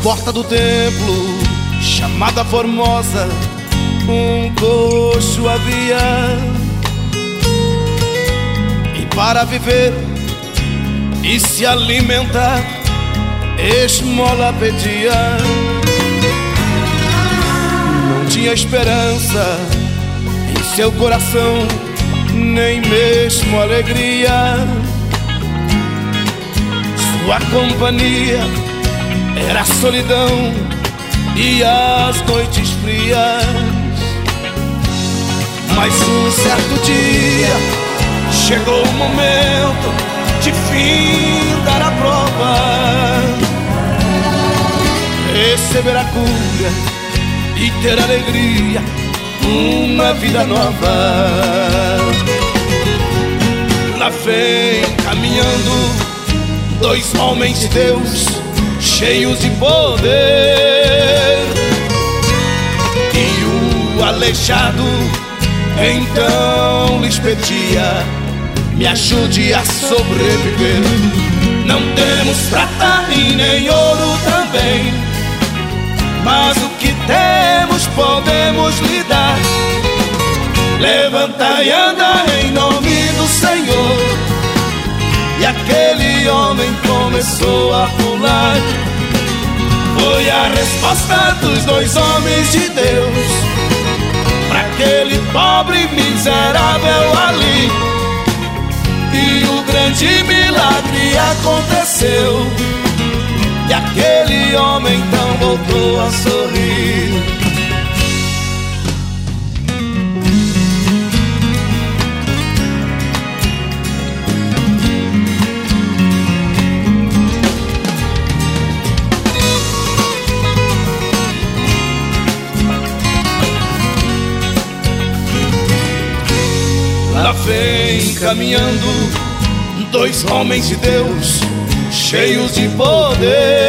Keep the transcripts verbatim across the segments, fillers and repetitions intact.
porta do templo, chamada Formosa, um coxo havia, e para viver e se alimentar, esmola pedia. Não tinha esperança em seu coração, nem mesmo alegria. Sua companhia era a solidão e as noites frias. Mas um certo dia chegou o momento de findar a prova, receber a cura e ter alegria, uma vida nova. Lá vem caminhando dois homens de Deus, cheios de poder, e o aleijado então lhes pedia: me ajude a sobreviver. Não temos prata e nem ouro também, mas o que temos podemos lhe dar. Levanta e anda em nome do Senhor. E aquele homem começou a pular. Foi a resposta dos dois homens de Deus para aquele pobre miserável ali. E o grande milagre aconteceu, e aquele homem então voltou a sorrir. Lá vem caminhando dois homens de Deus, cheios de poder,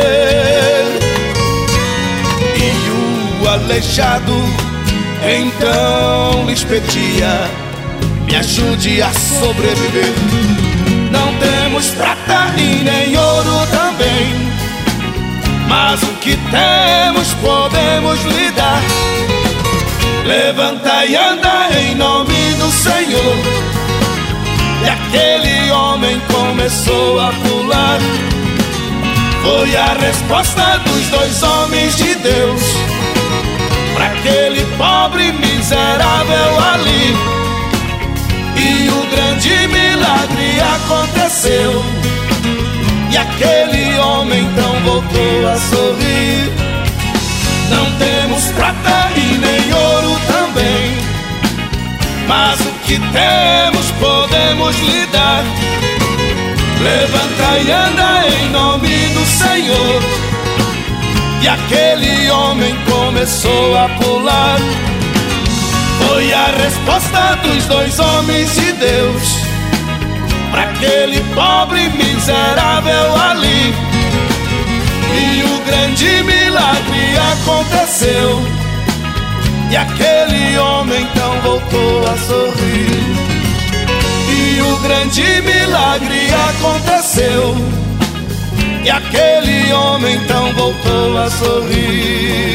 e o aleijado então lhes pedia: me ajude a sobreviver. Não temos prata e nem ouro também, mas o que temos podemos lhe dar. Levanta e anda em nome do Senhor. E aquele homem começou a pular. Foi a resposta dos dois homens de Deus para aquele pobre miserável ali. E o grande milagre aconteceu, e aquele homem então voltou a sorrir. Não temos prata e nem ouro também, mas o que temos podemos lhe dar. Levanta e anda em nome do Senhor. E aquele homem começou a pular. Foi a resposta dos dois homens de Deus para aquele pobre miserável ali. E o grande milagre aconteceu, e aquele homem então voltou a sorrir. E o grande milagre aconteceu, e aquele homem então voltou a sorrir.